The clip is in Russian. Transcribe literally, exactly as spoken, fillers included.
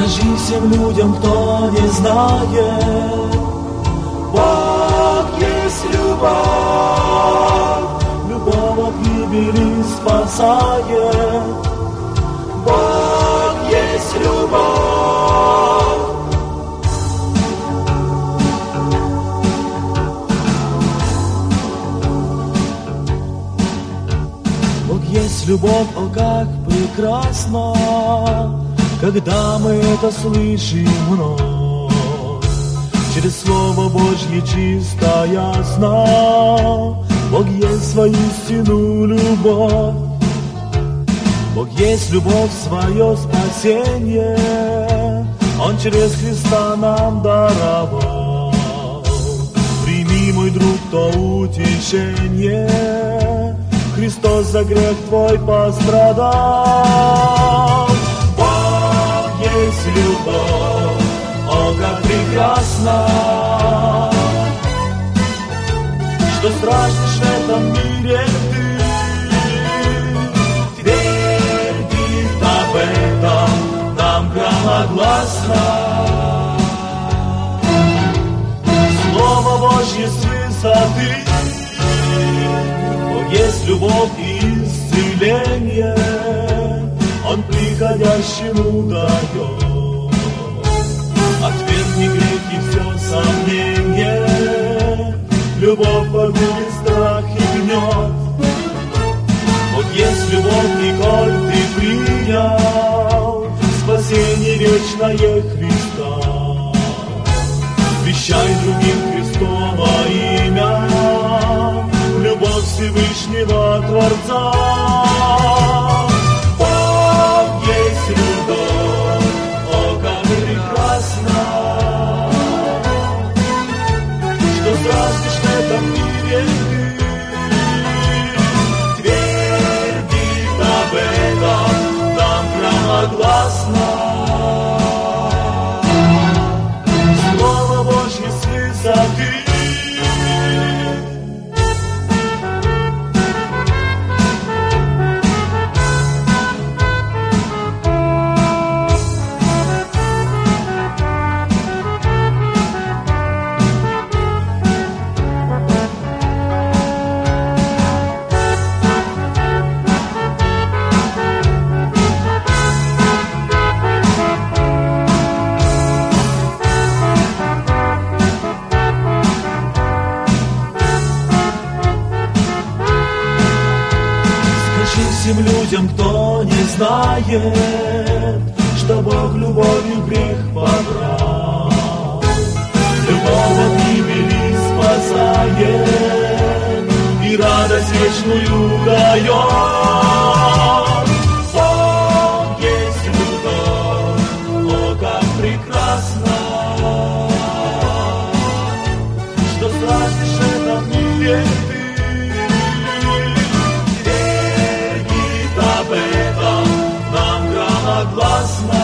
Скажи всем людям, кто не знает, Бог есть любовь, любовь от гибели спасает. Бог есть любовь. Бог есть любовь, о как прекрасно, когда мы это слышим вновь. Через Слово Божье чисто ясно, Бог есть воистину любовь. Бог есть любовь, свое спасение Он через Христа нам даровал. Прими, мой друг, то утешение, Христос за грех твой пострадал. Бог есть любовь, о, как прекрасно, что страждешь в этом мире ты. Твердит об этом нам громогласно. Слово Божье с высоты. Бог есть любовь и исцеление, Он приходящему дает. Отвергни грех и все сомнение, любовь погубит страх и гнет. Вот есть любовь, и коль ты принял спасение вечное Христа, вещай другим Христово имя, любовь Всевышнего Творца. Бог есть любовь, о, как прекрасно, что страждешь в этом мире ты. Твердит об этом нам громогласно. Слово Божье с высоты. Всем людям, кто не знает, что Бог любовью грех побрал, любовь от гибели спасает и радость вечную дает. Бог есть любовь, о, как прекрасно, что страждешь в этом мире ты. Об этом нам громогласно.